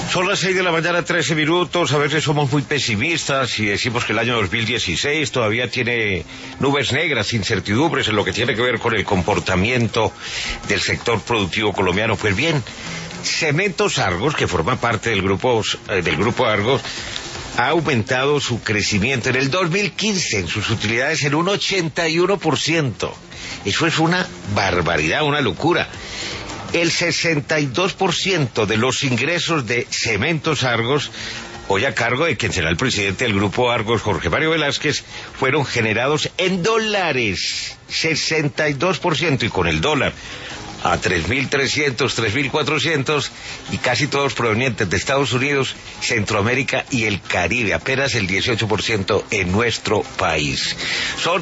Son las 6 de la mañana, 13 minutos. A veces somos muy pesimistas y decimos que el año 2016 todavía tiene nubes negras, incertidumbres en lo que tiene que ver con el comportamiento del sector productivo colombiano. Pues bien, Cementos Argos, que forma parte del grupo Argos, ha aumentado su crecimiento en el 2015 en sus utilidades en un 81%. Eso es una barbaridad, una locura. El 62% de los ingresos de Cementos Argos, hoy a cargo de quien será el presidente del Grupo Argos, Jorge Mario Velázquez, fueron generados en dólares. 62%, y con el dólar a 3.300, 3.400, y casi todos provenientes de Estados Unidos, Centroamérica y el Caribe, apenas el 18% en nuestro país. Son